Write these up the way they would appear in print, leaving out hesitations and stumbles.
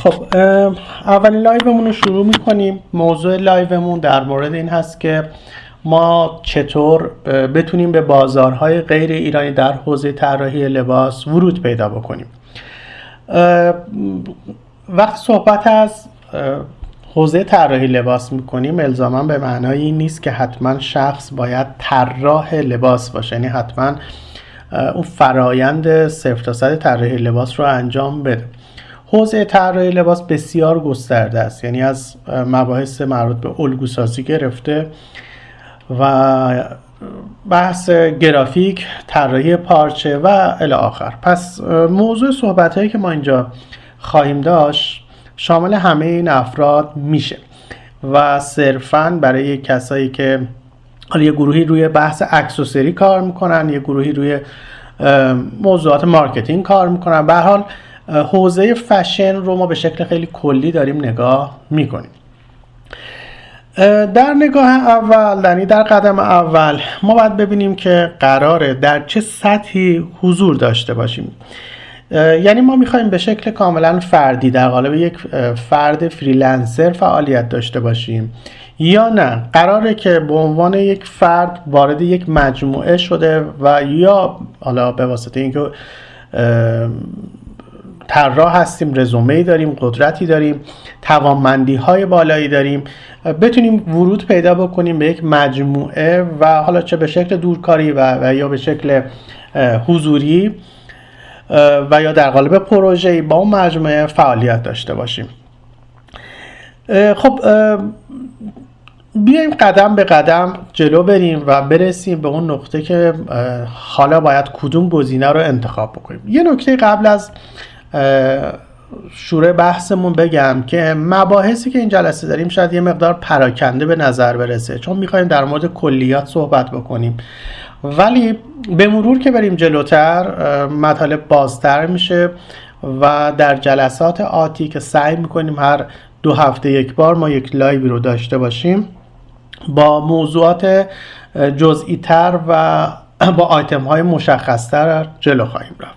خب اولین لایومون رو شروع میکنیم. موضوع لایومون در مورد این هست که ما چطور بتونیم به بازارهای غیر ایرانی در حوزه طراحی لباس ورود پیدا بکنیم. وقتی صحبت از حوزه طراحی لباس میکنیم الزاما به معنای این نیست که حتما شخص باید طراح لباس باشه، یعنی حتما اون فرایند صفر تا صد طراحی لباس رو انجام بده. حوزه طراحی لباس بسیار گسترده است، یعنی از مباحث مربوط به الگوسازی گرفته و بحث گرافیک، طراحی پارچه و الی آخر. پس موضوع صحبت‌هایی که ما اینجا خواهیم داشت شامل همه این افراد میشه و صرفاً برای کسایی که حالا یه گروهی روی بحث اکسسوری کار میکنن، یه گروهی روی موضوعات مارکتینگ کار میکنن. به هر حال حوزه فشن رو ما به شکل خیلی کلی داریم نگاه میکنیم. در نگاه اول، یعنی در قدم اول، ما باید ببینیم که قراره در چه سطحی حضور داشته باشیم. یعنی ما میخوایم به شکل کاملا فردی در قالب یک فرد فریلنسر فعالیت داشته باشیم یا نه قراره که به عنوان یک فرد وارد یک مجموعه شده و یا حالا به واسطه اینکه طراح هستیم، رزومه‌ای داریم، قدرتی داریم، توانمندی‌های بالایی داریم، بتونیم ورود پیدا بکنیم به یک مجموعه و حالا چه به شکل دورکاری و یا به شکل حضوری و یا در قالب پروژه‌ای با اون مجموعه فعالیت داشته باشیم. خب بیایم قدم به قدم جلو بریم و برسیم به اون نقطه که حالا باید کدوم گزینه رو انتخاب بکنیم. یه نکته قبل از شروع بحثمون بگم که مباحثی که این جلسه داریم شاید یه مقدار پراکنده به نظر برسه، چون میخوایم در مورد کلیات صحبت بکنیم، ولی به مرور که بریم جلوتر مطالب بازتر میشه و در جلسات آتی که سعی میکنیم هر 2 هفته یک بار ما یک لایوی رو داشته باشیم با موضوعات جزئی تر و با آیتم های مشخص تر جلو خواهیم رفت.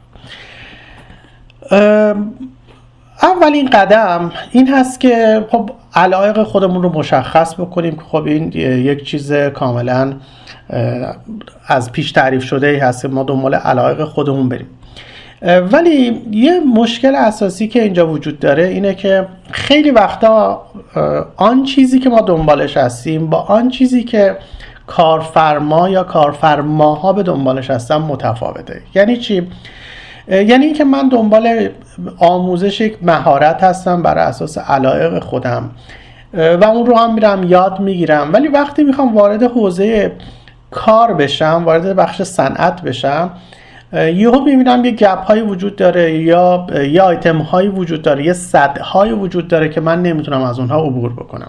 اولین قدم این هست که خب علایق خودمون رو مشخص بکنیم که خب این یک چیز کاملا از پیش تعریف شده هست، ما دنبال علایق خودمون بریم. ولی یه مشکل اساسی که اینجا وجود داره اینه که خیلی وقتا آن چیزی که ما دنبالش هستیم با آن چیزی که کارفرما یا کارفرماها به دنبالش هستن متفاوته. یعنی چی؟ یعنی اینکه من دنبال آموزش یک مهارت هستم بر اساس علایق خودم و اون رو هم میرم یاد میگیرم، ولی وقتی میخوام وارد حوزه کار بشم، وارد بخش صنعت بشم، یهو میبینم یه گپ هایی وجود داره یا یه آیتم هایی وجود داره، یه سد هایی وجود داره که من نمیتونم از اونها عبور بکنم.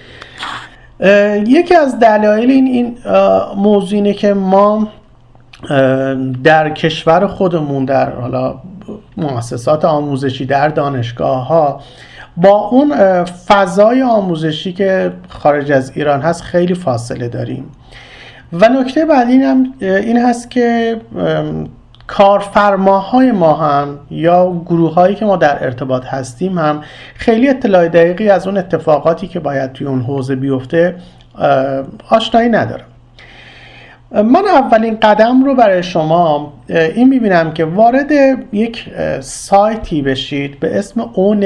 یکی از دلایل این موضوع اینه که ما در کشور خودمون، در حالا مؤسسات آموزشی، در دانشگاه ها، با اون فضای آموزشی که خارج از ایران هست خیلی فاصله داریم. و نکته بعدی این هست که کارفرماهای ما هم یا گروه‌هایی که ما در ارتباط هستیم هم خیلی اطلاع دقیقی از اون اتفاقاتی که باید توی اون حوزه بیفته آشنایی ندارم. من اولین قدم رو برای شما این میبینم که وارد یک سایتی بشید به اسم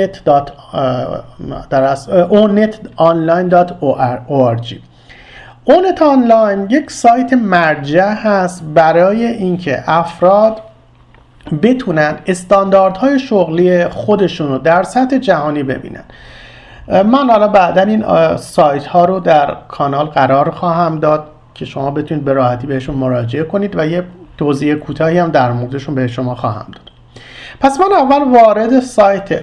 onetonline.org. اونت آنلاین یک سایت مرجع هست برای اینکه افراد بتونن استانداردهای شغلی خودشون رو در سطح جهانی ببینن. من حالا بعدا این سایت ها رو در کانال قرار خواهم داد که شما بتونید به راحتی بهشون مراجعه کنید و یه توضیح کوتاهی هم در موردشون به شما خواهم داد. پس من اول وارد سایت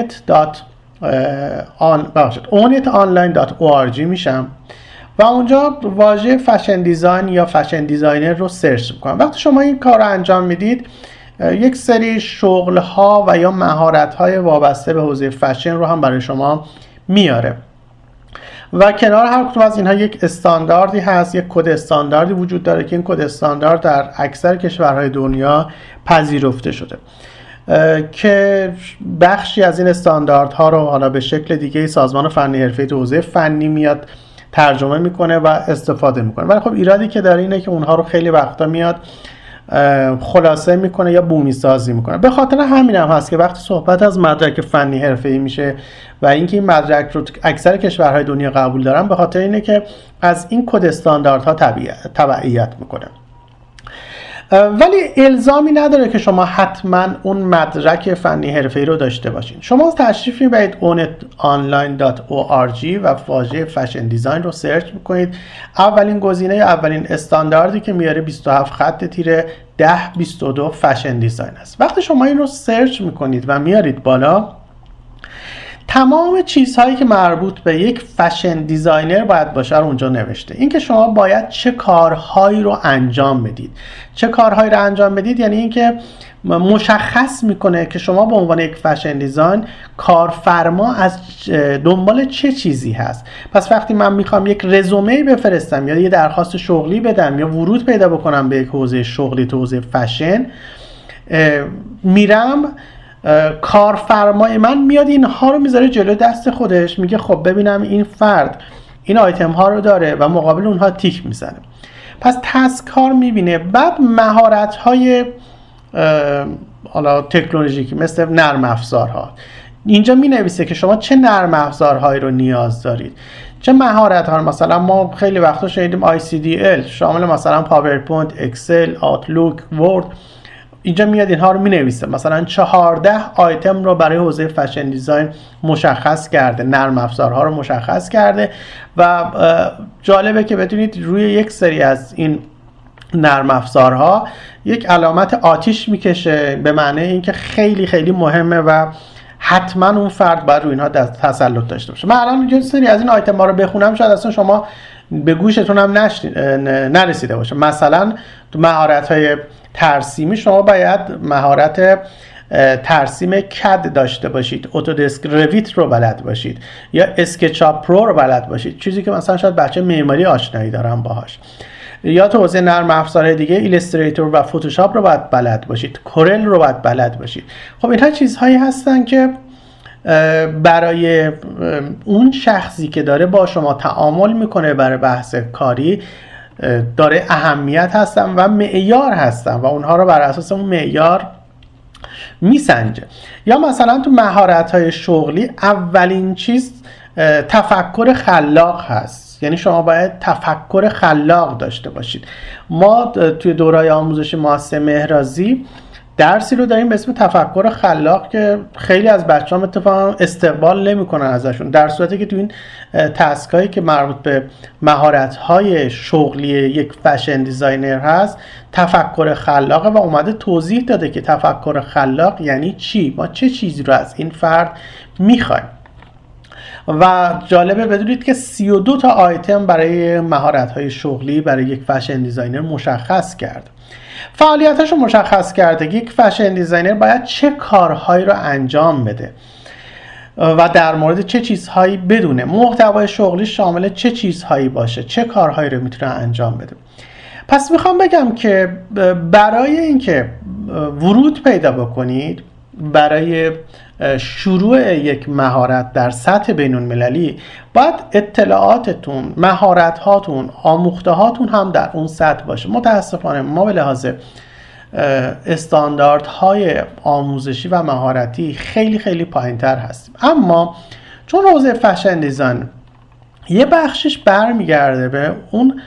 onetonline.org میشم و اونجا واژه فشن دیزاین یا فشن دیزاینر رو سرچ میکنم. وقتی شما این کار رو انجام میدید یک سری شغل ها و یا مهارت های وابسته به حوزه فشن رو هم برای شما میاره و کنار هر کدوم از اینها یک استانداردی هست، یک کد استانداردی وجود داره که این کد استاندارد در اکثر کشورهای دنیا پذیرفته شده. که بخشی از این استانداردها رو حالا به شکل دیگه سازمان فنی حرفه‌ای تو حوزه فنی میاد ترجمه میکنه و استفاده میکنه. ولی خب ایرادی که داره اینه که اونها رو خیلی وقتا میاد خلاصه میکنه یا بومی سازی میکنه. به خاطر همین هم هست که وقتی صحبت از مدرک فنی حرفه‌ای میشه و اینکه این مدرک رو اکثر کشورهای دنیا قبول دارن، به خاطر اینه که از این کد استانداردها تبعیت میکنه. ولی الزامی نداره که شما حتما اون مدرک فنی حرفه‌ای رو داشته باشین. شما تشریف میبرید onetonline.org و واژه فشن دیزاین رو سرچ میکنید. اولین گزینه، اولین استانداردی که میاره 27 خط تیره 1022 فشن دیزاین است. وقتی شما این رو سرچ میکنید و میارید بالا، تمام چیزهایی که مربوط به یک فشن دیزاینر باید باشه رو اونجا نوشته. اینکه شما باید چه کارهایی رو انجام بدید. چه کارهایی رو انجام بدید یعنی اینکه مشخص میکنه که شما به عنوان یک فشن دیزاین کارفرما از دنبال چه چیزی هست. پس وقتی من میخوام یک رزومه بفرستم یا یه درخواست شغلی بدم یا ورود پیدا بکنم به یک حوزه شغلی تو حوزه فشن، میرم کارفرمای من میاد اینها رو میذاره جلو دست خودش، میگه خب ببینم این فرد این آیتم ها رو داره و مقابل اونها تیک میزنه. پس تسک کار میبینه. بعد مهارت های حالا تکنولوژیکی مثل نرم افزارها، اینجا مینویسه که شما چه نرم افزارهایی رو نیاز دارید، چه مهارت ها. مثلا ما خیلی وقتا شنیدیم ICDL شامل مثلا پاورپوینت، اکسل، آوتلوک، ورد. اینجا میاد اینها رو مینویسه. مثلا 14 آیتم رو برای حوزه فشن دیزاین مشخص کرده، نرم افزارها رو مشخص کرده و جالبه که بدونید روی یک سری از این نرم افزارها یک علامت آتیش میکشه، به معنی اینکه خیلی خیلی مهمه و حتما اون فرد باید روی اینها تسلط داشته باشه. من الان یه سری از این آیتم ها رو بخونم، شاید اصلا شما به گوشتون هم نرسیده باشه. مثلا تو مهارت‌های ترسیمی شما باید مهارت ترسیم کد داشته باشید، اتودسک رویت رو بلد باشید یا اسکچاپ پرو رو بلد باشید، چیزی که مثلا شاید بچه معماری آشنایی دارن باهاش. یا تو حوزه نرم افزارهای دیگه ایلستریتور و فتوشاپ رو باید بلد باشید، کورل رو باید بلد باشید. خب اینها چیزهایی هستن که برای اون شخصی که داره با شما تعامل میکنه برای بحث کاری داره اهمیت هستن و معیار هستن و اونها رو بر اساس اون معیار میسنجه. یا مثلا تو مهارت‌های شغلی اولین چیز تفکر خلاق هست، یعنی شما باید تفکر خلاق داشته باشید. ما توی دوره‌های آموزشی مؤسسه مهرازی درسی رو داریم به اسم تفکر خلاق که خیلی از بچه‌ها اتفاقا استقبال نمی‌کنن ازشون، در صورتی که تو این تسکایی که مربوط به مهارت‌های شغلی یک فشن دیزاینر هست تفکر خلاقه و اومده توضیح داده که تفکر خلاق یعنی چی، ما چه چیزی رو از این فرد می‌خوایم. و جالبه بدونید که 32 تا آیتم برای مهارت‌های شغلی برای یک فشن دیزاینر مشخص کرد. فعالیتاشو مشخص کرده. یک فشن دیزاینر باید چه کارهایی رو انجام بده و در مورد چه چیزهایی بدونه، محتوای شغلی شامل چه چیزهایی باشه، چه کارهایی رو میتونه انجام بده. پس میخوام بگم که برای اینکه ورود پیدا بکنید برای شروع یک مهارت در سطح بین‌المللی، باید اطلاعاتتون، مهارت‌هاتون، آموخته‌هاتون هم در اون سطح باشه. متاسفانه ما به لحاظ استانداردهای آموزشی و مهارتی خیلی خیلی پایین‌تر هستیم. اما چون حوزه فشن دیزاین یه بخشش برمیگرده به اون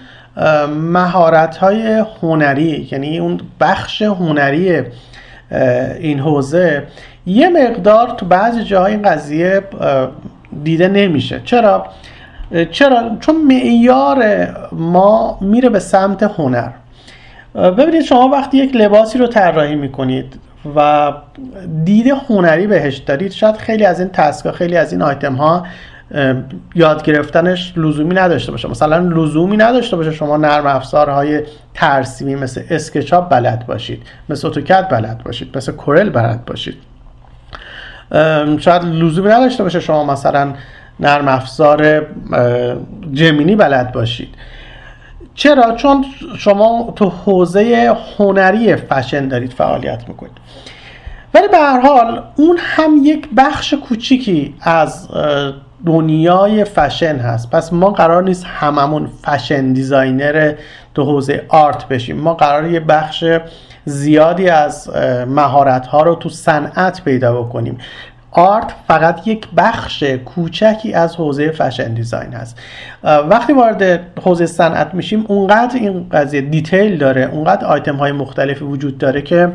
مهارت‌های هنری، یعنی اون بخش هنری این حوزه، یه مقدار تو بعضی جاهای این قضیه دیده نمیشه. چرا؟ چون معیار ما میره به سمت هنر. ببینید شما وقتی یک لباسی رو طراحی میکنید و دید هنری بهش دارید، شاید خیلی از این تسک‌ها، خیلی از این آیتم ها یاد گرفتنش لزومی نداشته باشه. مثلا لزومی نداشته باشه شما نرم افزارهای ترسیمی مثل اسکچاپ بلد باشید، مثل اتوکد بلد باشید، مثل کورل بلد باشید. شاید لزومی نداشته باشه شما مثلا نرم افزار جمینی بلد باشید. چرا؟ چون شما تو حوزه هنری فشن دارید فعالیت میکنید. ولی به هر حال اون هم یک بخش کوچیکی از دنیای فشن هست. پس ما قرار نیست هممون فشن دیزاینر تو حوزه آرت بشیم. ما قراره یه بخش زیادی از مهارت ها رو تو صنعت پیدا بکنیم. آرت فقط یک بخش کوچکی از حوزه فشن دیزاین هست. وقتی وارد حوزه صنعت میشیم اونقدر این قضیه دیتیل داره، اونقدر آیتم های مختلفی وجود داره که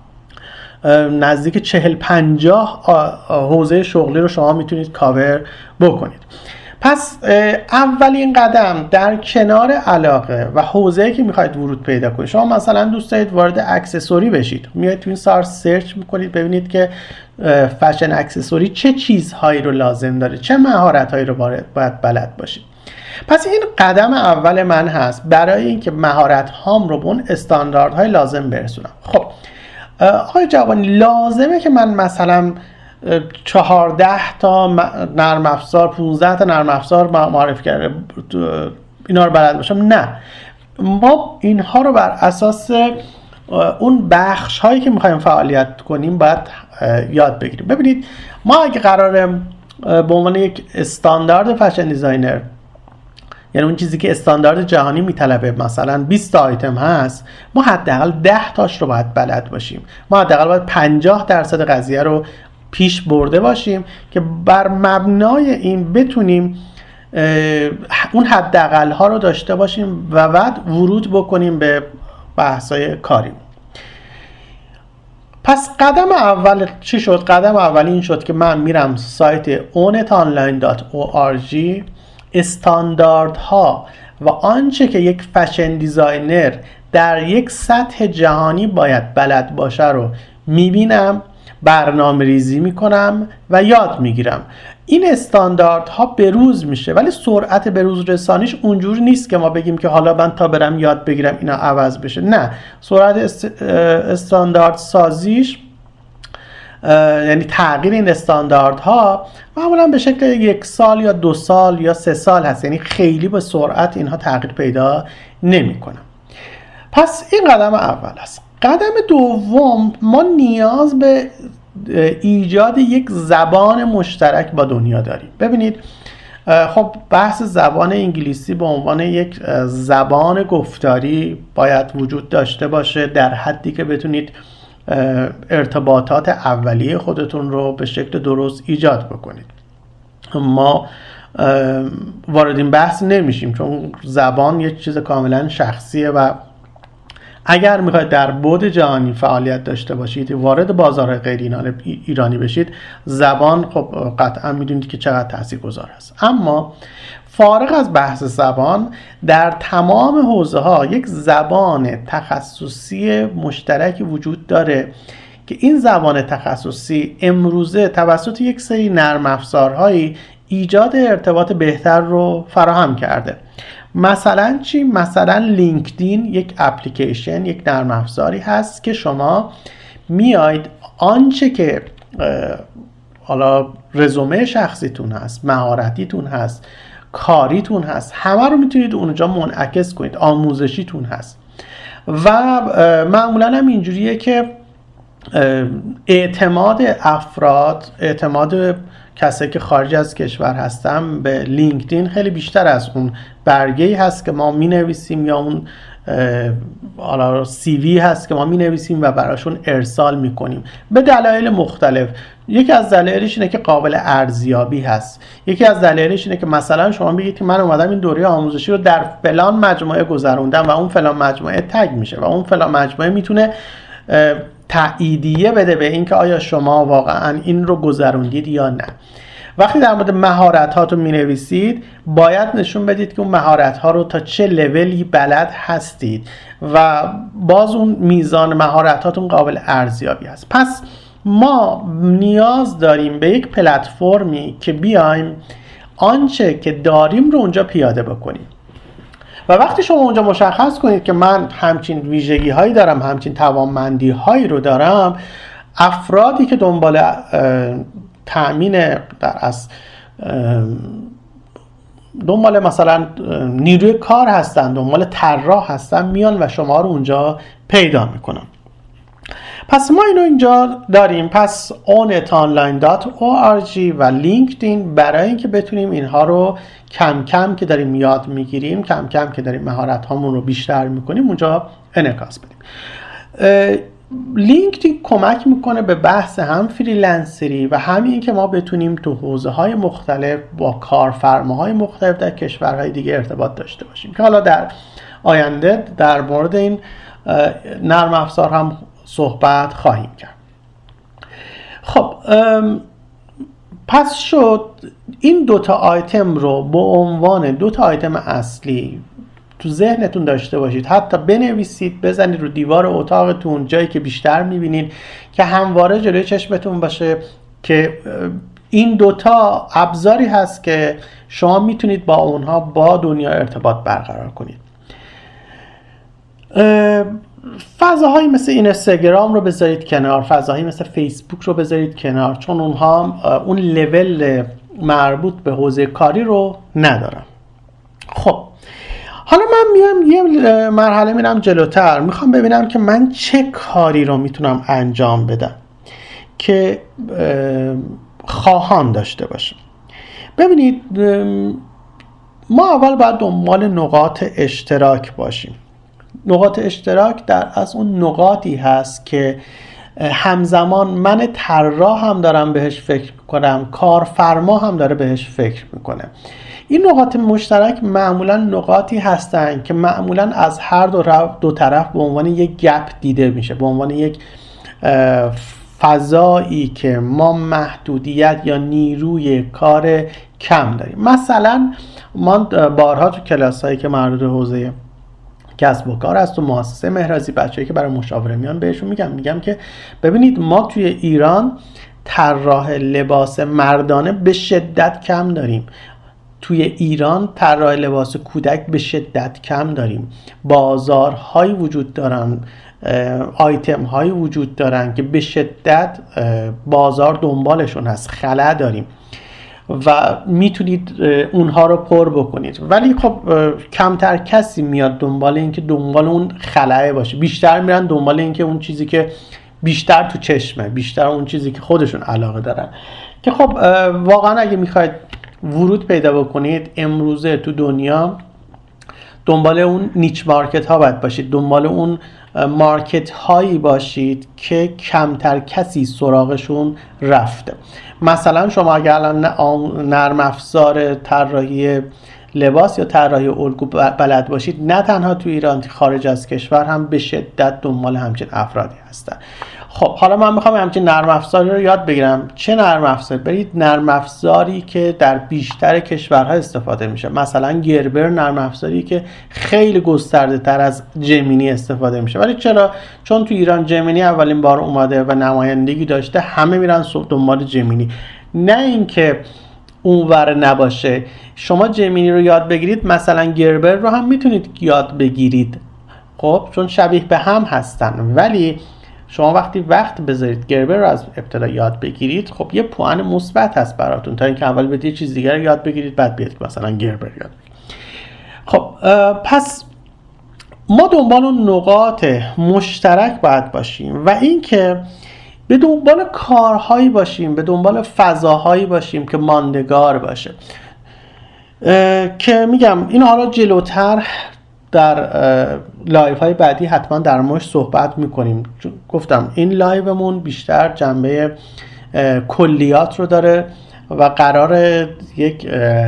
نزدیک 40-50 حوزه شغلی رو شما میتونید کاور بکنید. پس اولین قدم در کنار علاقه و حوزه‌ای که میخواید ورود پیدا کنید، شما مثلا دوست دارید وارد اکسسوری بشید، میایید تو این سایت سرچ میکنید ببینید که فشن اکسسوری چه چیزهایی رو لازم داره، چه مهارت‌هایی رو باید بلد باشید. پس این قدم اول من هست برای اینکه مهارت هام رو به اون استانداردهای لازم برسونم. خب آقای جوانی، لازمه که من مثلا 14 تا نرم افزار 15 تا نرم افزار معرفی کرده اینا رو بلد باشم؟ نه، ما اینها رو بر اساس اون بخش هایی که میخوایم فعالیت کنیم باید یاد بگیریم. ببینید ما اگه قراره به عنوان یک استاندارد فشن دیزاینر، یعنی اون چیزی که استاندارد جهانی میطلبه مثلا 20 تا آیتم هست، ما حداقل 10 تاش رو باید بلد باشیم. ما حداقل باید 50% قضیه رو پیش برده باشیم که بر مبنای این بتونیم اون حداقل ها رو داشته باشیم و بعد ورود بکنیم به بحث‌های کاری. پس قدم اول چی شد؟ قدم اول این شد که من میرم سایت onnetonline.org، استانداردها و آنچه که یک فشن دیزاینر در یک سطح جهانی باید بلد باشه رو میبینم، برنامه ریزی میکنم و یاد میگیرم. این استانداردها بروز میشه، ولی سرعت بروز رسانیش اونجور نیست که ما بگیم که حالا من تا برم یاد بگیرم اینا عوض بشه. نه، سرعت استاندارد سازیش یعنی تغییر این استانداردها معمولا به شکل 1 سال یا 2 سال یا 3 سال هست، یعنی خیلی به سرعت اینها تغییر پیدا نمیکنه. پس این قدم اول است. قدم دوم، ما نیاز به ایجاد یک زبان مشترک با دنیا داریم. ببینید خب بحث زبان انگلیسی به عنوان یک زبان گفتاری باید وجود داشته باشه در حدی که بتونید ارتباطات اولیه خودتون رو به شکل درست ایجاد بکنید. ما وارد این بحث نمیشیم چون زبان یک چیز کاملا شخصیه و اگر میخواید در بعد جهانی فعالیت داشته باشید، وارد بازار غیر ایرانی بشید، زبان خب قطعا میدونید که چقدر تاثیرگذار است. اما فارغ از بحث زبان، در تمام حوزه ها یک زبان تخصصی مشترکی وجود داره که این زبان تخصصی امروزه توسط یک سری نرم افزارهایی ایجاد ارتباط بهتر رو فراهم کرده. مثلا چی؟ مثلا لینکدین یک اپلیکیشن، یک نرم افزاری هست که شما میاید آنچه که حالا رزومه شخصیتون هست، مهارتیتون هست، کاریتون هست، همه رو میتونید اونجا منعکس کنید، آموزشیتون هست. و معمولا هم اینجوریه که اعتماد افراد، اعتماد کسایی که خارج از کشور هستن به لینکدین خیلی بیشتر از اون برگه‌ای هست که ما می‌نویسیم یا اون حالا سی وی هست که ما می‌نویسیم و براشون ارسال می‌کنیم به دلایل مختلف. یکی از دلایلش اینه که قابل ارزیابی هست. یکی از دلایلش اینه که مثلا شما بگید که من اومدم این دوره آموزشی رو در فلان مجموعه گذروندم و اون فلان مجموعه تگ میشه و اون فلان مجموعه میتونه تأییدیه بده به اینکه آیا شما واقعا این رو گذروندید یا نه. وقتی در مورد مهارت‌هاتون می‌نویسید باید نشون بدید که اون مهارت‌ها رو تا چه لولی بلد هستید و باز اون میزان مهارت‌هاتون قابل ارزیابی است. پس ما نیاز داریم به یک پلتفرمی که بیایم آنچه که داریم رو اونجا پیاده بکنیم. و وقتی شما اونجا مشخص کنید که من همچین ویژگی هایی دارم، همچین توانمندی هایی رو دارم، افرادی که دنبال تأمین دنبال مثلا نیروی کار هستن، دنبال طراح هستن، میان و شما رو اونجا پیدا میکنن. پس ما اینو اینجا داریم. پس onetonline.org و لینکدین برای اینکه بتونیم اینها رو کم کم که داریم یاد میگیریم، کم کم که داریم مهارت هامون رو بیشتر میکنیم اونجا انعکاس بدیم. لینکدین کمک میکنه به بحث هم فریلنسری و همین که ما بتونیم تو حوزه های مختلف با کارفرماهای مختلف در کشورهای دیگه ارتباط داشته باشیم که حالا در آینده در مورد این نرم افزار هم صحبت خواهیم کرد. خب پس شد این دوتا آیتم رو به عنوان دوتا آیتم اصلی تو ذهنتون داشته باشید، حتی بنویسید، بزنید رو دیوار اتاقتون، جایی که بیشتر میبینید که همواره جلوی چشمتون باشه که این دوتا ابزاری هست که شما میتونید با اونها با دنیا ارتباط برقرار کنید. فضاهایی مثل اینستاگرام رو بذارید کنار، فضاهایی مثل فیسبوک رو بذارید کنار، چون اونها اون لول مربوط به حوزه کاری رو ندارن. خب حالا من میام یه مرحله میرم جلوتر، میخوام ببینم که من چه کاری رو میتونم انجام بدم که خواهان داشته باشم. ببینید ما اول باید دنبال نقاط اشتراک باشیم. نقاط اشتراک در از اون نقاطی هست که همزمان من طراح هم دارم بهش فکر میکنم، کارفرما هم داره بهش فکر میکنه. این نقاط مشترک معمولا نقاطی هستن که معمولا از هر دو طرف به عنوان یک گپ دیده میشه، به عنوان یک فضایی که ما محدودیت یا نیروی کار کم داریم. مثلا ما بارها تو کلاس هایی که مربوط به حوزه کسب و کار است و مؤسسه مهرازی بچه‌ای که برای مشاوره میان بهشون میگم که ببینید ما توی ایران طراح لباس مردانه به شدت کم داریم. توی ایران طراح لباس کودک به شدت کم داریم. بازارهایی وجود دارن، آیتم هایی وجود دارن که به شدت بازار دنبالشون هست، خلا داریم و میتونید اونها رو پر بکنید، ولی خب کمتر کسی میاد دنبال این که دنبال اون خلاه باشه. بیشتر میرن دنبال این که اون چیزی که بیشتر تو چشمه، بیشتر اون چیزی که خودشون علاقه دارن. که خب واقعا اگه میخواید ورود پیدا بکنید امروزه تو دنیا دنبال اون نیچ مارکت ها باید باشید، دنبال اون مارکت هایی باشید که کمتر کسی سراغشون رفته. مثلا شما اگر الان نرم افزار طراحی لباس یا طراحی الگو بلد باشید، نه تنها تو ایران، خارج از کشور هم به شدت دنبال همچین افرادی هستن. خب حالا من میخوام همچین نرم افزاری رو یاد بگیرم. چه نرم افزاری؟ برید نرم افزاری که در بیشتر کشورها استفاده میشه. مثلا گربر نرم افزاری که خیلی گسترده تر از جمینی استفاده میشه. ولی چرا؟ چون تو ایران جمینی اولین بار اومده و نمایندگی داشته، همه میرن دنبال جمینی. نه اینکه اونور نباشه. شما جمینی رو یاد بگیرید، مثلا گربر رو هم میتونید یاد بگیرید، خب چون شبیه به هم هستن. ولی شما وقتی وقت بذارید گربر رو از ابتدا یاد بگیرید، خب یه پوان مثبت هست براتون، تا اینکه اول بدید چیز دیگر رو یاد بگیرید بعد بیاید مثلا گربر یاد بگیرید. خب پس ما دنبال اون نقاط مشترک باید باشیم و اینکه به دنبال کارهایی باشیم، به دنبال فضاهایی باشیم که ماندگار باشه. که میگم این حالا جلوتر در لایف های بعدی حتما در موردش صحبت میکنیم. گفتم این لایومون بیشتر جنبه کلیات رو داره و قرار یک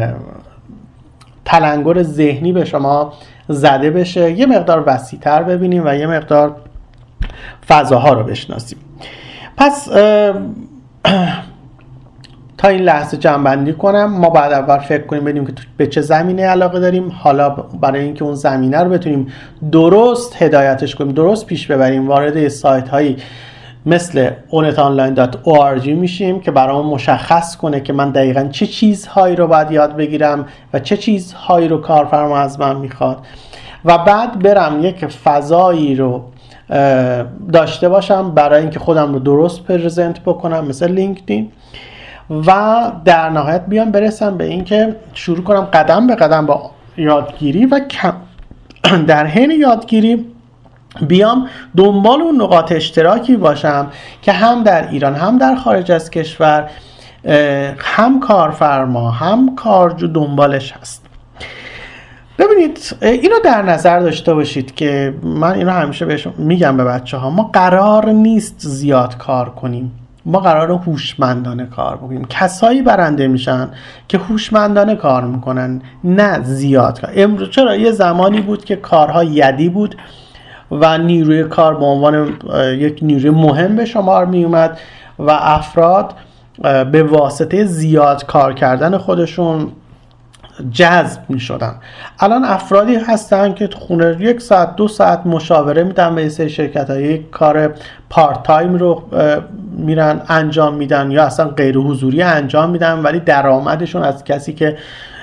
تلنگر ذهنی به شما زده بشه، یه مقدار وسیع‌تر ببینیم و یه مقدار فضاها رو بشناسیم. پس تا این لحظه جمع‌بندی کنم. ما بعد اول فکر کنیم ببینیم که به چه زمینه علاقه داریم. حالا برای اینکه اون زمینه رو بتونیم درست هدایتش کنیم، درست پیش ببریم، وارد سایت هایی مثل onetonline.org میشیم که برامون مشخص کنه که من دقیقاً چه چیزهایی رو باید یاد بگیرم و چه چیزهایی رو کارفرما از من میخواد و بعد برم یک فضایی رو داشته باشم برای اینکه خودم رو درست پرزنت بکنم مثل لینکدین و در نهایت بیام برسم به اینکه شروع کنم قدم به قدم با یادگیری و در حین یادگیری بیام دنبال اون نقاط اشتراکی باشم که هم در ایران هم در خارج از کشور هم کارفرما هم کارجو دنبالش هست. ببینید اینو در نظر داشته باشید که من اینو همیشه بهشون میگم به بچه ها، ما قرار نیست زیاد کار کنیم، ما قراره هوشمندانه کار بکنیم. کسایی برنده میشن که هوشمندانه کار میکنن، نه زیاد کار. امروز چرا یه زمانی بود که کارها یدی بود و نیروی کار به عنوان یک نیروی مهم به شمار می اومد و افراد به واسطه زیاد کار کردن خودشون جذب می شدن. الان افرادی هستن که خونه 1 ساعت 2 ساعت مشاوره میدن به یه سری شرکت ها، یک کار پارت تایم رو میرن انجام میدن یا اصلا غیر حضوری انجام میدن، ولی درآمدشون از کسی که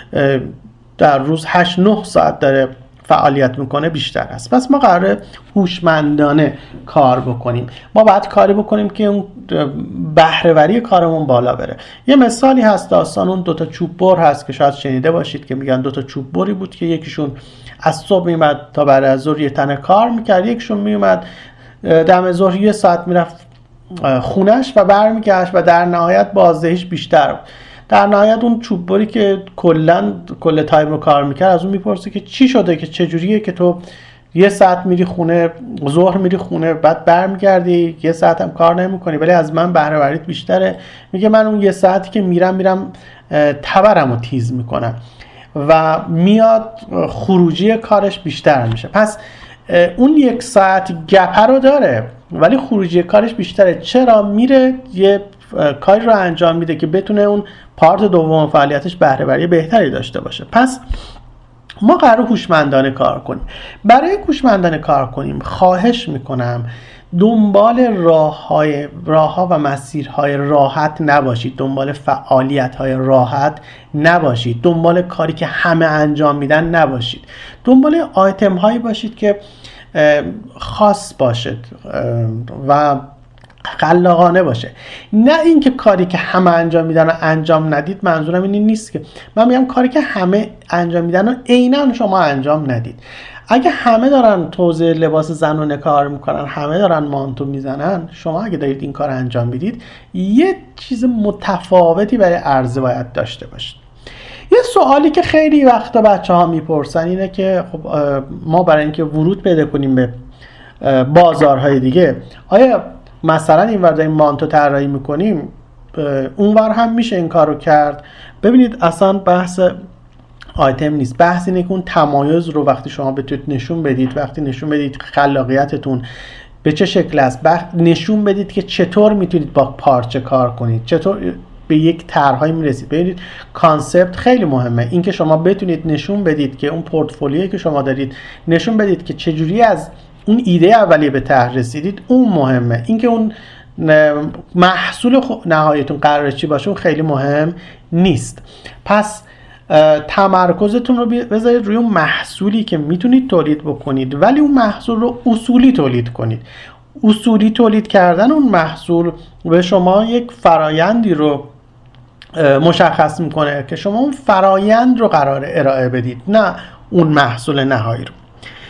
در روز 8-9 ساعت داره فعالیت میکنه بیشتر است. پس ما قراره هوشمندانه کار بکنیم. ما باید کاری بکنیم که اون بهره‌وری کارمون بالا بره. یه مثالی هست، داستان اون 2 تا چوب بر هست که شاید شنیده باشید که میگن 2 تا چوب بری بود که یکیشون از صبح میومد تا بعد از ظهر یه تنه کار میکرد، یکیشون میومد دم ظهر 1 ساعت میرفت خونش و برمیگشت و در نهایت بازدهیش بیشتر بود. در نهایت اون چوب بری که کل تایم رو کار میکرد از اون میپرسه که چی شده، که چجوریه که تو 1 ساعت میری خونه، ظهر میری خونه، بعد برمیگردی 1 ساعت هم کار نمیکنی ولی از من بهره وریت بیشتره. میگه من اون 1 ساعتی که میرم تبرمو تیز میکنم و میاد خروجی کارش بیشتر میشه. پس اون 1 ساعت گپه رو داره ولی خروجی کارش بیشتره. چرا؟ میره یه کاری رو انجام میده که بتونه اون پارت دوم فعالیتش بهره وری بهتری داشته باشه. پس ما قراره هوشمندانه کار کنیم. برای هوشمندانه کار کنیم خواهش میکنم دنبال راه‌ها و مسیرهای راحت نباشید، دنبال فعالیت‌های راحت نباشید، دنبال کاری که همه انجام میدن نباشید، دنبال آیتم هایی باشید که خاص باشد و خلاقانه باشه. نه اینکه کاری که همه انجام میدن رو انجام ندید. منظورم این نیست که من میگم کاری که همه انجام میدن رو عیناً شما انجام ندید. اگه همه دارن توزیع لباس زنونه کار میکنن، همه دارن مانتو میزنن، شما اگه دارید این کار انجام میدید یه چیز متفاوتی برای عرضه باید داشته باشید. یه سوالی که خیلی وقتا بچه ها میپرسن اینه که خب ما برای اینکه ورود پیدا کنیم به بازارهای دیگه، آیا مثلا این ور داریم مانتو طراحی میکنیم اونور هم میشه این کارو کرد؟ ببینید اصلا بحث آیتم نیست، بحث اینه که اون تمایز رو وقتی شما بتونید نشون بدید، وقتی نشون بدید خلاقیتتون به چه شکل است، نشون بدید که چطور میتونید با پارچه کار کنید، چطور به یک طرحی میرسید. ببینید کانسپت خیلی مهمه. این که شما بتونید نشون بدید که اون پورتفولیویی که شما دارید، نشون بدید که چجوری از اون ایده اولیه به طرح رسیدید، اون مهمه. این که اون محصول نهاییتون قراره چی باشه اون خیلی مهم نیست. پس تمرکزتون رو بذارید روی اون محصولی که میتونید تولید بکنید، ولی اون محصول رو اصولی تولید کنید. اصولی تولید کردن اون محصول به شما یک فرایندی رو مشخص میکنه که شما اون فرایند رو قراره ارائه بدید، نه اون محصول نهایی رو.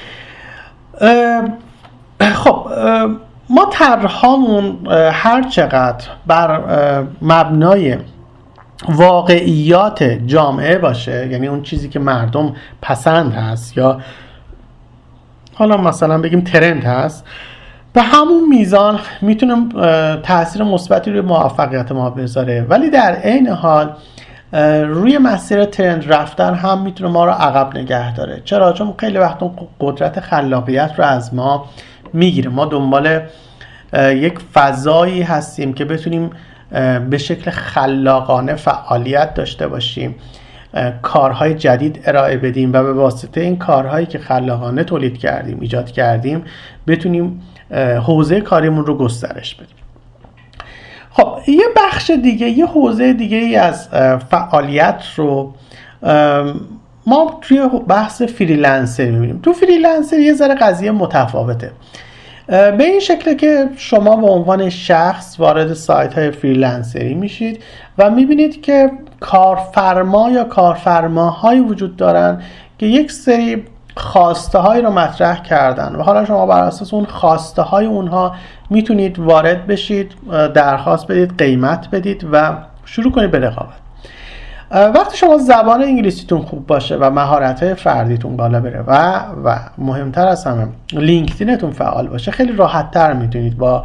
خب ما طرحامون هر چقدر بر مبنای واقعیات جامعه باشه، یعنی اون چیزی که مردم پسند هست یا حالا مثلا بگیم ترند هست، به همون میزان میتونه تاثیر مثبتی روی موفقیت ما بذاره، ولی در عین حال روی مسیر ترند رفتن هم میتونه ما رو عقب نگه داره. چرا؟ چون خیلی وقت اون قدرت خلاقیت رو از ما میگیره. ما دنبال یک فضایی هستیم که بتونیم به شکل خلاقانه فعالیت داشته باشیم، کارهای جدید ارائه بدیم و به واسطه این کارهایی که خلاقانه تولید کردیم، ایجاد کردیم، بتونیم حوزه کاریمون رو گسترش بدیم. خب یه بخش دیگه، یه حوزه دیگه ای از فعالیت رو ما توی بحث فریلنسر می‌بینیم. تو فریلنسر یه ذره قضیه متفاوته، به این شکل که شما به عنوان شخص وارد سایت های فریلنسری میشید و میبینید که کارفرما یا کارفرماهایی وجود دارن که یک سری خواسته هایی رو مطرح کردن و حالا شما بر اساس اون خواسته های اونها میتونید وارد بشید، درخواست بدید، قیمت بدید و شروع کنید به رقابت. وقتی شما زبان انگلیسیتون خوب باشه و مهارت فردیتون بالا بره و مهمتر از همه لینکدینتون فعال باشه، خیلی راحت تر میتونید با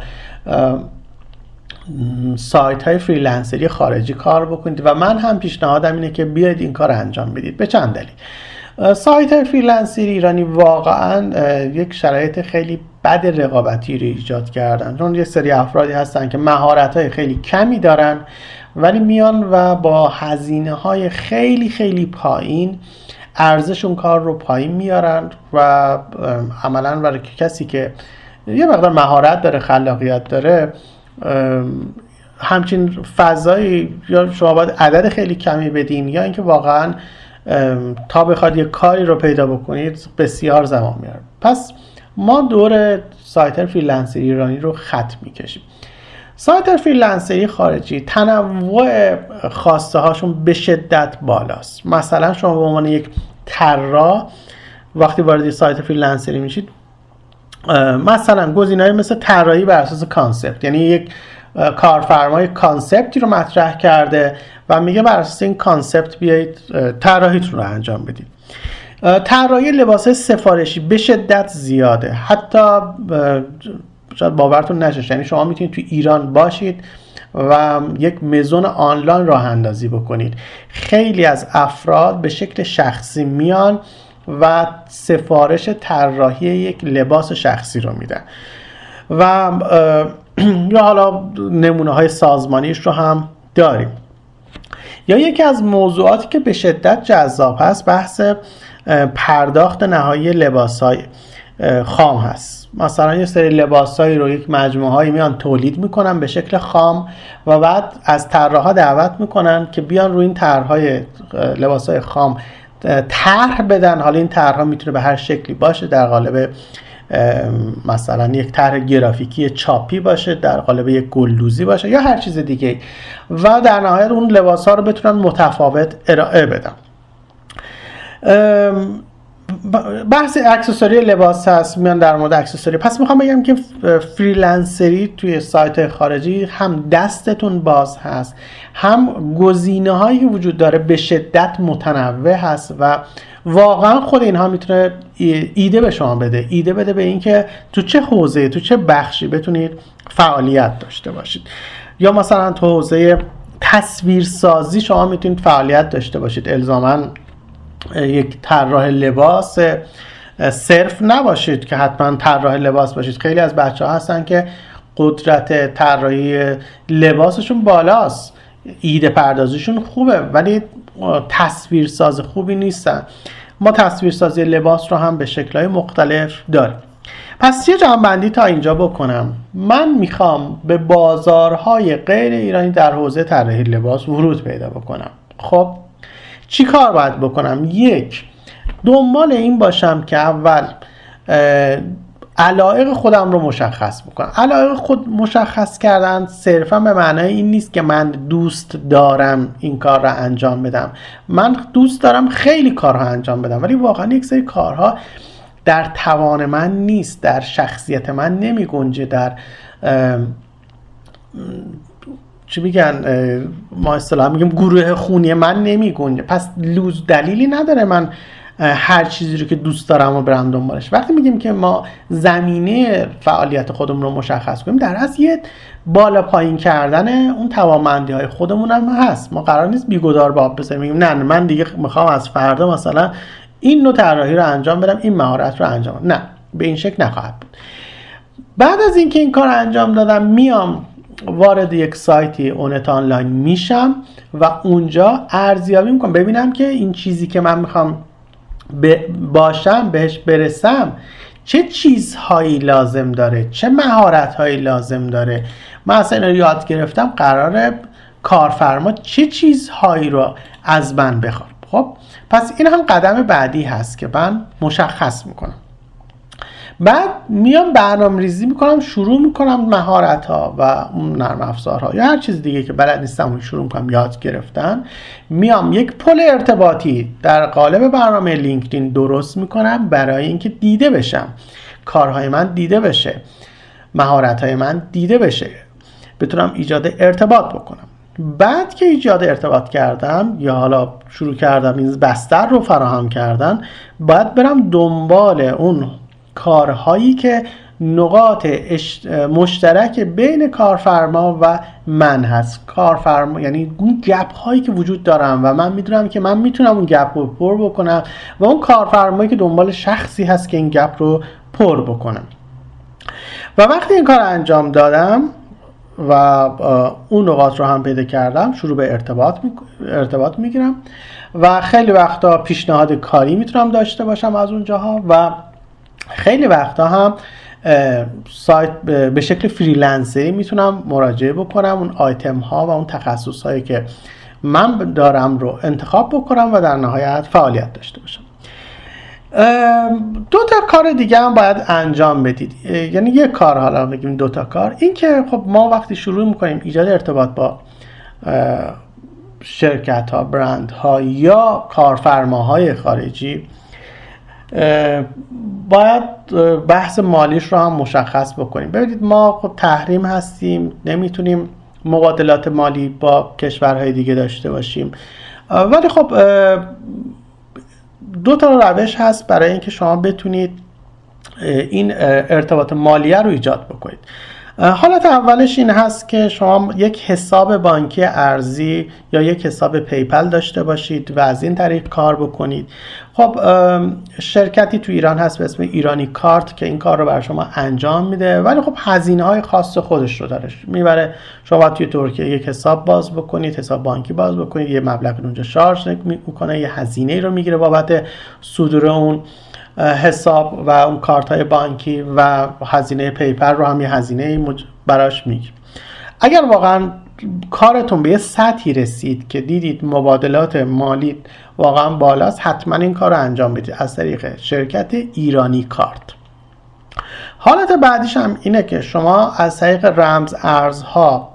سایت های فریلنسری خارجی کار بکنید و من هم پیشنهادم اینه که بیاید این کار انجام بدید به چند دلیل. سایت های فریلنسری ایرانی واقعا یک شرایط خیلی بد رقابتی رو ایجاد کردن، چون یه سری افرادی هستن که مهارت های خیلی کمی دارن ولی میان و با هزینه های خیلی خیلی پایین ارزش اون کار رو پایین میارن و عملاً برای کسی که یه مقدار مهارت داره، خلاقیت داره، همچین فضایی یا شما باید عدد خیلی کمی بدین یا اینکه واقعاً تا بخواد یه کاری رو پیدا بکنید بسیار زمان میاره. پس ما دور سایت فریلنسری ایرانی رو خط میکشیم. سایت فریلنسری خارجی تنوع خواسته هاشون به شدت بالاست. مثلا شما به عنوان یک طراح وقتی وارد سایت فریلنسری میشید، مثلا گزینه‌های مثل طراحی بر اساس کانسپت، یعنی یک کارفرمای کانسپتی رو مطرح کرده و میگه بر اساس این کانسپت بیایید طراحیتون رو انجام بدید. طراحی لباس سفارشی به شدت زیاده، حتی شاید باورتون نشه، یعنی شما میتونید تو ایران باشید و یک مزون آنلاین راه اندازی بکنید. خیلی از افراد به شکل شخصی میان و سفارش طراحی یک لباس شخصی رو میدن و یا حالا نمونه های سازمانیش رو هم داریم. یا یکی از موضوعاتی که به شدت جذاب هست بحث پرداخت نهایی لباس‌های خام هست. مثلا یه سری لباسایی رو یک مجموعه هایی میان تولید میکنن به شکل خام و بعد از طراحا دعوت میکنن که بیان روی این طرح‌های لباسای خام طرح بدن. حالا این طرح‌ها میتونه به هر شکلی باشه، در قالب مثلا یک طرح گرافیکی چاپی باشه، در قالب یک گلدوزی باشه یا هر چیز دیگه، و در نهایت اون لباس‌ها رو بتونن متفاوت ارائه بدن. بحث اکسسوری لباس هست، میان در مورد اکسسوری. پس میخوام بگم که فریلنسری توی سایت خارجی هم دستتون باز هست، هم گزینه هایی وجود داره به شدت متنوع هست و واقعا خود اینها میتونه ایده به شما بده، ایده بده به این که تو چه حوزه، تو چه بخشی بتونید فعالیت داشته باشید. یا مثلا تو حوزه تصویرسازی شما میتونید فعالیت داشته باشید، الزاماً یک طراح لباس صرف نباشید که حتما طراح لباس باشید. خیلی از بچه‌ها هستن که قدرت طراحی لباسشون بالاست، ایده پردازیشون خوبه ولی تصویرساز خوبی نیستن. ما تصویرسازی لباس رو هم به شکل‌های مختلف داریم. پس یه جمع‌بندی تا اینجا بکنم. من میخوام به بازارهای غیر ایرانی در حوزه طراحی لباس ورود پیدا بکنم. خب چی کار باید بکنم؟ یک، دنبال این باشم که اول علایق خودم رو مشخص بکنم. علایق خود مشخص کردن صرفا به معنای این نیست که من دوست دارم این کار رو انجام بدم. من دوست دارم خیلی کارها انجام بدم ولی واقعا یک سری کارها در توان من نیست، در شخصیت من نمی گنجه، در چی میگن، ما اصطلاحا میگیم گروه خونی من نمی گنجه. پس دلیلی نداره من هر چیزی رو که دوست دارم و برم دنبالش. وقتی میگیم که ما زمینه فعالیت خودمون رو مشخص کنیم، در اصل یه بالا پایین کردن اون توانمندی های خودمون هم هست. ما قرار نیست بیگدار به آب بذاریم میگیم نه من دیگه میخوام از فردا مثلا این نوع طراحی رو انجام بدم، این مهارت رو انجام بدم. نه، به این شکل نخواهد بود. بعد از اینکه این کار انجام دادم میام وارد یک سایتی اونت آنلاین میشم و اونجا ارزیابی میکنم ببینم که این چیزی که من میخوام باشم بهش برسم چه چیزهایی لازم داره، چه مهارت‌هایی لازم داره. من اصلا اینو یاد گرفتم قراره کارفرما چه چیزهایی رو از من بخواد. خب پس این هم قدم بعدی هست که من مشخص میکنم. بعد میام برنامه‌ریزی میکنم، شروع میکنم مهارت ها و اون نرم افزارها یا هر چیز دیگه که بلد نیستم اون شروع میکنم یاد گرفتن. میام یک پل ارتباطی در قالب برنامه لینکدین درست میکنم برای اینکه دیده بشم، کارهای من دیده بشه، مهارت های من دیده بشه، بتونم ایجاد ارتباط بکنم. بعد که ایجاد ارتباط کردم یا حالا شروع کردم این بستر رو فراهم کردن، باید برم دنبال اون کارهایی که نقاط مشترک بین کارفرما و من هست. کارفرما یعنی اون گپ هایی که وجود دارن و من میدونم که من میتونم اون گپ رو پر بکنم و اون کارفرمایی که دنبال شخصی هست که این گپ رو پر بکنم. و وقتی این کار انجام دادم و اون نقاط رو هم پیدا کردم، شروع به ارتباط میگیرم و خیلی وقتا پیشنهاد کاری میتونم داشته باشم از اونجاها و خیلی وقتا هم سایت به شکل فریلنسری میتونم مراجعه بکنم، اون آیتم ها و اون تخصص هایی که من دارم رو انتخاب بکنم و در نهایت فعالیت داشته باشم. دو تا کار دیگه هم باید انجام بدید، یعنی یک کار، حالا بگیم دو تا کار. این که خب ما وقتی شروع میکنیم ایجاد ارتباط با شرکت ها، برند ها یا کارفرماهای خارجی، باید بحث مالیش رو هم مشخص بکنیم. ببینید ما خب تحریم هستیم، نمیتونیم مبادلات مالی با کشورهای دیگه داشته باشیم، ولی خب دو تا روش هست برای اینکه شما بتونید این ارتباط مالیه رو ایجاد بکنید. حالت اولش این هست که شما یک حساب بانکی ارزی یا یک حساب پیپل داشته باشید و از این طریق کار بکنید. خب شرکتی تو ایران هست به اسم ایرانی کارت که این کار رو برای شما انجام میده، ولی خب هزینه‌های خاص خودش رو داره میبره. شما توی ترکیه یک حساب باز بکنید، حساب بانکی باز بکنید، یه مبلغ اونجا شارژ میکنه، یه هزینه رو میگیره بابت صدور اون حساب و اون کارت های بانکی و هزینه پیپل رو هم یه هزینه براش میگیره. اگر واقعا کارتون به یه سطحی رسید که دیدید مبادلات مالی واقعا بالاست، حتما این کار رو انجام بدید از طریق شرکت ایرانی کارت. حالت بعدیش هم اینه که شما از طریق رمز ارزها،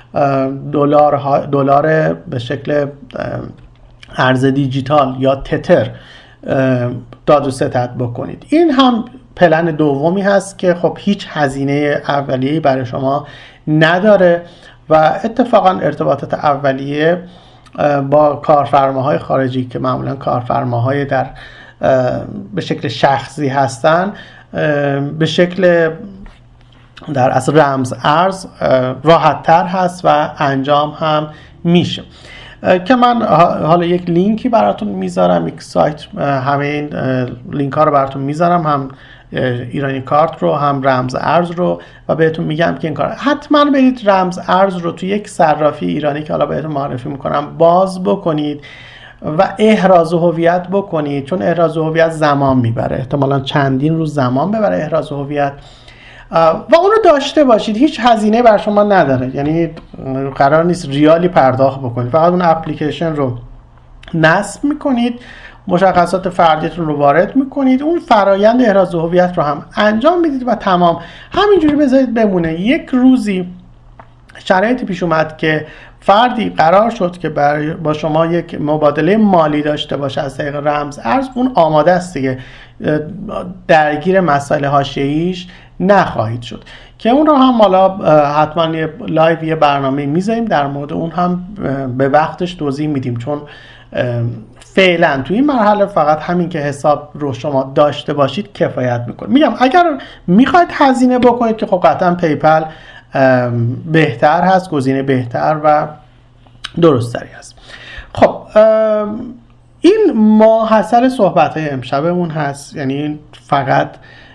دلار به شکل ارز دیجیتال یا تتر داد و ستد بکنید. این هم پلن دومی هست که خب هیچ هزینه اولیه‌ای برای شما نداره و اتفاقا ارتباطات اولیه با کارفرماهای خارجی که معمولا کارفرماهای به شکل شخصی هستن، به شکل در اصل رمز ارز راحت تر هست و انجام هم میشه. که من حالا یک لینکی براتون میذارم، یک سایت، همه این لینک ها رو براتون میذارم، هم ایرانی کارت رو هم رمز ارز رو، و بهتون میگم که این کار حتما برید رمز ارز رو تو یک صرافی ایرانی که حالا بهتون معرفی میکنم باز بکنید و احراز هویت بکنید، چون احراز هویت زمان میبره، احتمالاً چندین روز زمان ببره احراز هویت، و اونو داشته باشید. هیچ هزینه بر شما نداره، یعنی قرار نیست ریالی پرداخت بکنید، فقط اون اپلیکیشن رو نصب میکنید، مشخصات فردیتون رو وارد میکنید، اون فرایند احراز هویت رو هم انجام میدید و تمام. همینجوری بذارید بمونه. یک روزی شرایطی پیش اومد که فردی قرار شد که با شما یک مبادله مالی داشته باشه از طریق رمز ارز، اون آماده است دیگه، درگیر مسائل حاشیه‌ایش نخواهید شد، که اون رو هم حالا حتما یه لایو یه برنامه میذاریم در مورد اون، هم به وقتش توضیح میدیم، چون فعلا توی این مرحله فقط همین که حساب رو شما داشته باشید کفایت میکنه. میگم اگر میخواید هزینه بکنید که خب قطعا پیپل بهتر هست، گزینه بهتر و درستری هست. خب این ماحصل صحبت‌های امشبمون هست، یعنی فقط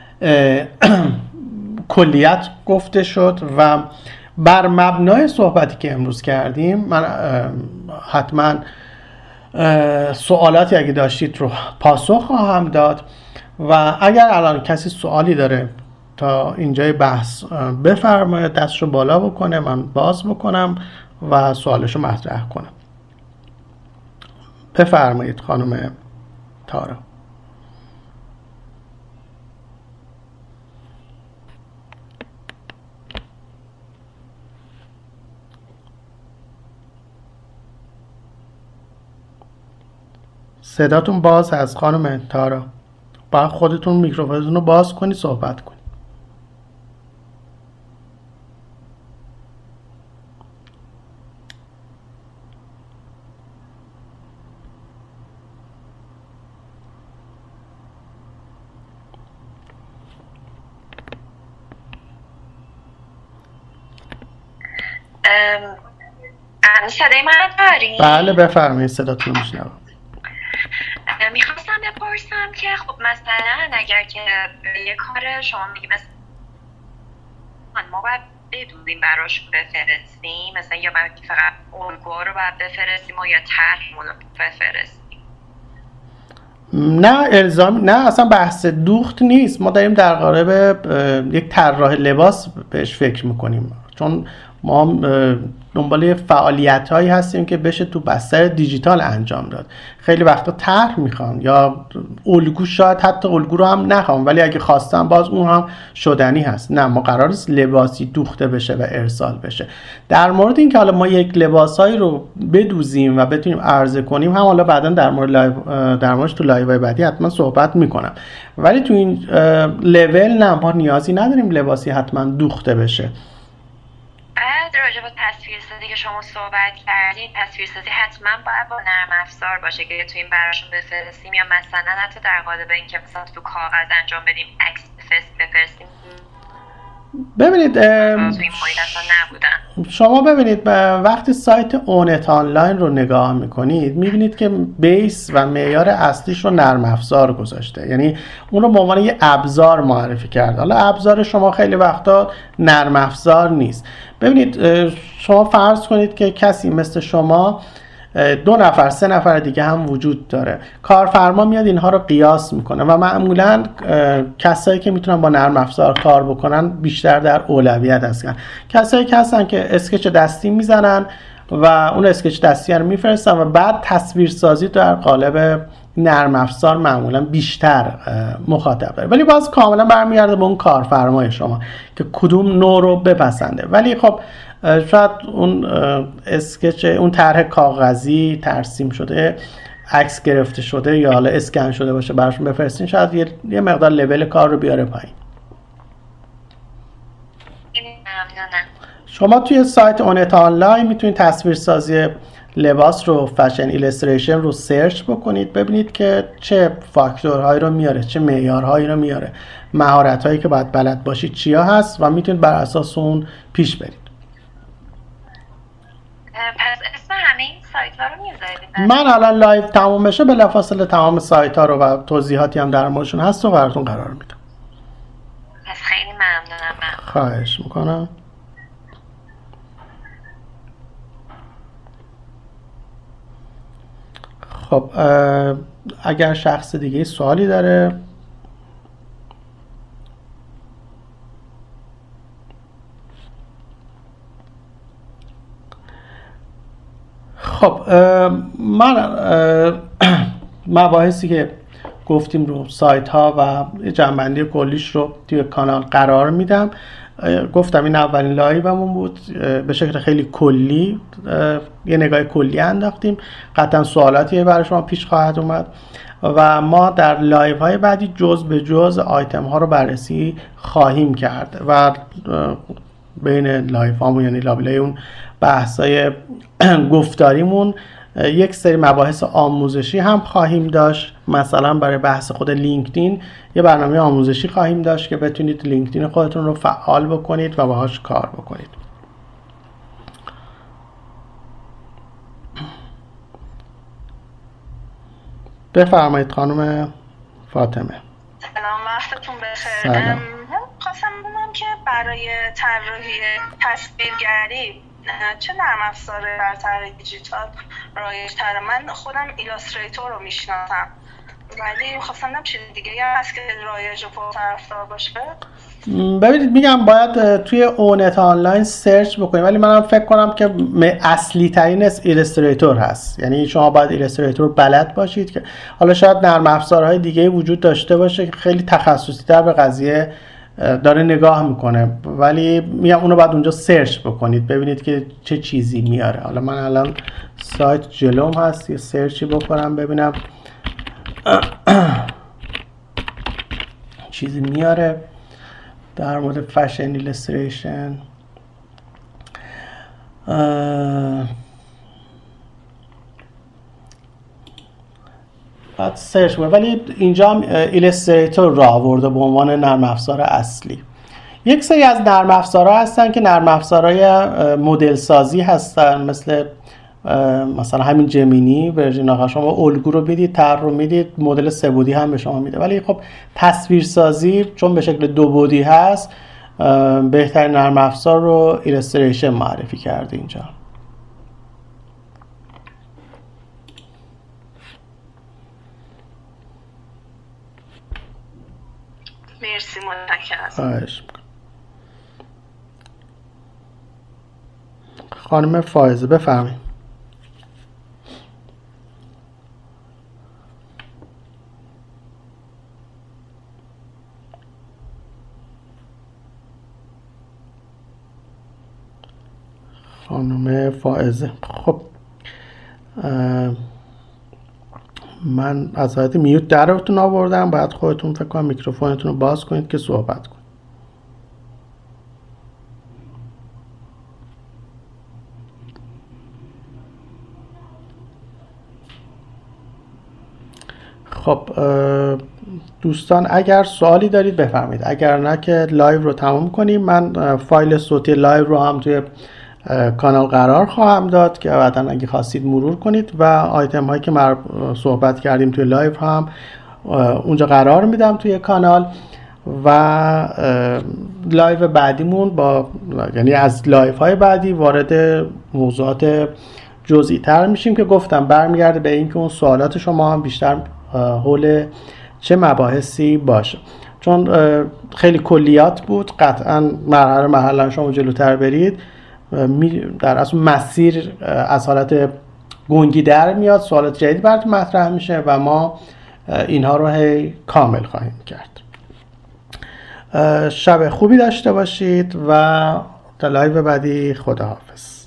کلیت گفته شد و بر مبنای صحبتی که امروز کردیم من حتما سوالاتی اگه داشتید رو پاسخ خواهم داد، و اگر الان کسی سوالی داره تا اینجای بحث بفرماید، دستشو بالا بکنه، من باز بکنم و سوالشو مطرح کنم. بفرمایید خانم تارا. صداتون باز از خانم تارا، باید خودتون میکروفونتون رو باز کنی صحبت کنی. صدای من داری؟ بله بفرمایید، صداتون میشنوم. میخواستم بپرسم که خب مثلا اگر که یه کار شما میگی مثلا ما باید بدونیم براش بفرستیم، مثلا یا باید فقط الگوها رو باید بفرستیم و یا طرحمون رو بفرستیم؟ نه الزام، نه اصلا بحث دوخت نیست. ما داریم در قالب یک طراح لباس بهش فکر میکنیم، چون ما دنبال فعالیت هایی هستیم که بشه تو بستر دیجیتال انجام داد. خیلی وقتا طرح میخوان یا الگو، شاید حتی الگو رو هم نخوام، ولی اگه خواستم باز اون هم شدنی هست. نه، ما قرار است لباسی دوخته بشه و ارسال بشه. در مورد این که حالا ما یک لباسایی رو بدوزیم و بتونیم عرضه کنیم، هم حالا بعدا در موردش تو لایو بعدی حتما صحبت میکنم، ولی تو این لول نه، ما نیازی نداریم لباسی حتما دوخته بشه. بعد راجع به تصویرسازی که شما صحبت کردید، تصویرسازی حتما باید با نرم افزار باشه که تو این براشون بفرستیم، یا مثلا حتی در قالب این که مثلا تو کاغذ انجام بدیم، عکس بفرستیم؟ ببینید تو این محیط اصلا نبودن. شما ببینید وقتی سایت اونت آنلاین رو نگاه میکنید میبینید که بیس و معیار اصلیش رو نرم افزار گذاشته، یعنی اون رو به عنوان یه ابزار معرفی کرده. حالا ابزار شما خیلی وقتا نرم افزار نیست. ببینید شما فرض کنید که کسی مثل شما 2 نفر 3 نفر دیگه هم وجود داره، کارفرما میاد اینها رو قیاس میکنه و معمولا کسایی که میتونن با نرم افزار کار بکنن بیشتر در اولویت هستن. کسایی که هستن که اسکچ دستی میزنن و اون اسکچ دستی رو میفرستن و بعد تصویرسازی در قالب نرم افزار معمولا بیشتر مخاطب داره، ولی باز کاملا برمیگرده به اون کارفرمای شما که کدوم نوع رو بپسنده. ولی خب شاید اون اسکچ، اون طرح کاغذی ترسیم شده، عکس گرفته شده یا حالا اسکن شده باشه براشون بفرستین، شاید یه مقدار لول کار رو بیاره پایین. شما توی سایت اونت آنلاین میتونید تصویرسازی لباس رو، فشن ایلستریشن رو سرچ بکنید، ببینید که چه فاکتورهایی رو میاره، چه معیارهایی رو میاره، مهارت‌هایی که باید بلد باشید چیا هست و میتونید بر اساس اون پیش برید. پس اسم همه این سایت ها رو میذارید؟ من الان لایو تموم بشه بلافاصله تمام سایت ها رو و توضیحاتی هم در موردشون هست و براتون قرار میدم. پس خیلی ممنونم. خواهش میکنم. خب اگر شخص دیگه سوالی داره. خب من مباحثی که گفتیم رو سایت ها و جنبندی کلیش رو توی کانال قرار میدم. گفتم این اولین لایومون بود، به شکل خیلی کلی یه نگاه کلی انداختیم. قطعا سوالاتی برای شما پیش خواهد اومد و ما در لایو های بعدی جز به جز آیتم ها رو بررسی خواهیم کرد و بین لایو هامون، یعنی لابلای اون بحثای گفتاریمون، یک سری مباحث آموزشی هم خواهیم داشت. مثلا برای بحث خود لینکدین یه برنامه آموزشی خواهیم داشت که بتونید لینکدین خودتون رو فعال بکنید و باهاش کار بکنید. بفرمایید خانم فاطمه. سلام، وقتتون بخیر. سلام. خواستم بدونم که برای طراحی تصویرگری چه نرم افزار در طراحی دیجیتال رایج‌تره؟ من خودم ایلاستریتور رو میشناسم، ولی خواستم بدونم چیز دیگه هست که رایج و پرطرفدار باشه. ببینید میگم باید توی اونت آنلاین سرچ بکنید، ولی منم فکر کنم که اصلی ترین ایلستریتور هست. یعنی شما باید ایلستریتور بلد باشید که حالا شاید نرم افزارهای دیگه وجود داشته باشه که خیلی تخصصی تر به قضیه داره نگاه میکنه، ولی میگم اونو باید اونجا سرچ بکنید ببینید که چه چیزی میاره. حالا من الان سایت جلوم هست، یه سرچی بکنم ببینم چیزی میاره در مورد فشن ایلستریشن. بعد سرچ کنید، ولی اینجا هم ایلستریتور را آورده به عنوان نرم افزار اصلی. یک سری از نرم افزارها هستن که نرم افزارهای مدل سازی هستن، مثلا همین جمینی ورژن آخر. شما الگو رو میدید، طرح رو میدید، مدل 3 بعدی هم به شما میده. ولی خب تصویر سازی چون به شکل 2 بعدی هست، بهترین نرم افزار رو ایلستریشن معرفی کرده اینجا. مرسی، متشکرم. خواهش میکنم. خانم فائزه بفرمایید. خانم فائزه، خب من از حالت میوت درتون آوردم، باید خودتون فکر کنم میکروفونتون رو باز کنید که صحبت کنید. خب دوستان اگر سوالی دارید بفرمایید، اگر نه که لایو رو تمام کنیم. من فایل صوتی لایو رو هم توی کانال قرار خواهم داد که بعداً اگه خواستید مرور کنید و آیتم هایی که صحبت کردیم توی لایو هم اونجا قرار میدم توی کانال. و لایو بعدیمون یعنی از لایو های بعدی وارد موضوعات جزئی تر میشیم که گفتم برمیگرده به اینکه اون سوالات شما هم بیشتر حول چه مباحثی باشه، چون خیلی کلیات بود. قطعا مرحله شما جلوتر برید در اصل مسیر از حالت گنگی در میاد، سوالات جدید براتون مطرح میشه و ما اینها رو هی کامل خواهیم کرد. شب خوبی داشته باشید و تا لایو بعدی خداحافظ.